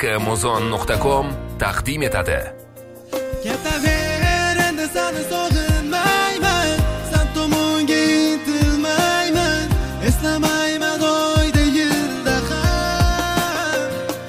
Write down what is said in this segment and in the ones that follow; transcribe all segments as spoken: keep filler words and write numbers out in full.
muzon nuqta com taqdim etadi. Ketaver endi seni sog'inmayman, sen tomonga intilmayman, eslamayman oyda yilda ham.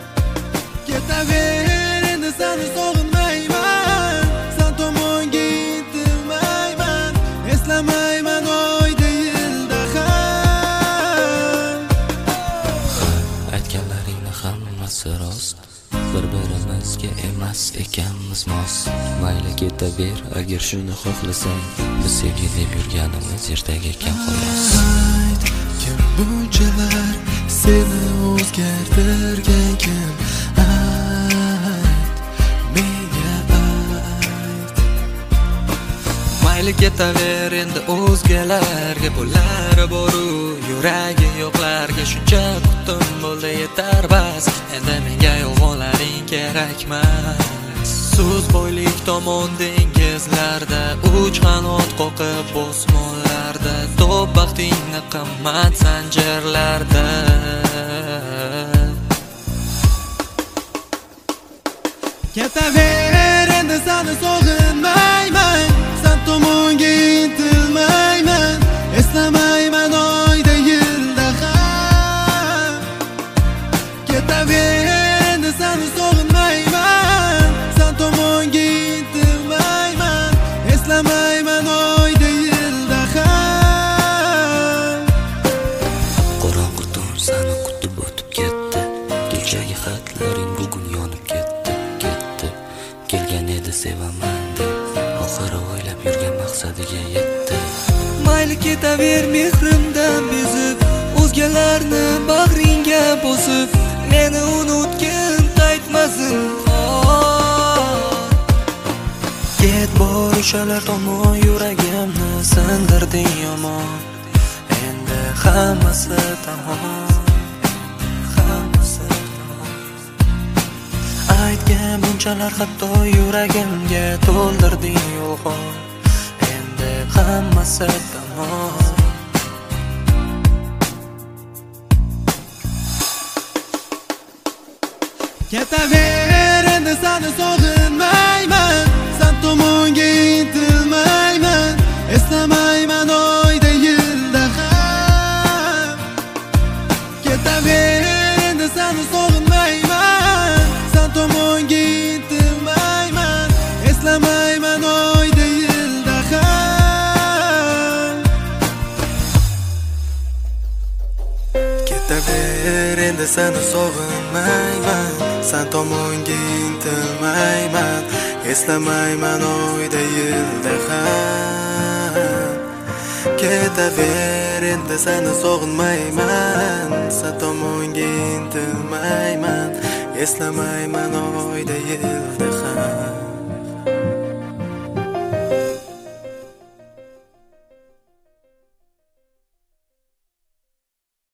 Ketaver endi seni sog'inmayman, sen tomonga intilmayman, eslamayman oyda yilda ham. Aytganlaringni hammasi rost, bir-birimizga emas ekanmiz mos. Mayli ketaver agar shuni xohlasang, biz sevgi deb yurganimiz ertaga ekan xolos. Kim bunchalar seni o'zgartirgan kim? Ayt, menga ayt. Mayli ketaver endi o'zgalarga, bular boru yuragi yo'qlarga. Shuncha kutdim bo'ldi yetar bas, endi menga yolg'onlaring kerakmas. So'z boylik tomon dengizlarda, uch qanot qoqib osmonlarda, top baxtingni qimmat sanjarlarda. Ketaver endi seni sog'inmayman, sen tomonga intilmayman, eslamayman oyda yilda ham. Ketaver endi seni sog'inmayman, sen tomonga intilmayman, eslamayman oyda yilda ham. Qorong'u tun seni kutib o'tib ketdi, kechagi xatlaring bugun yonib ketdi, ketdi. Kelgan edi sevaman deb, oxiri o'ylab yurgan maqsadiga yetdi. Mayli ketaver mehrimdan bezib, o'zgalarni bag'ringga bosib, meni unutgin qaytmasin. Ket bor o'shalar tomon, yuragimni sindirding yomon. Endi hammasi tamom, hammasi tamom. Aytgan bunchalar hatto yuragimga to'ldirding yolg'on. Endi hammasi tamom. Ketaver endi seni sog'inmayman, sen tomonga intilmayman, eslamayman oyda yilda ham. Ketaver endi seni sog'inmayman, sen tomonga intilmayman, eslamayman oyda yilda ham. Ketaver endi seni sog'inmayman, sen tomonga intilmayman, eslamayman oyda yilda ham. Ketaver endi seni sog'inmayman, sen tomonga intilmayman, eslamayman oyda yilda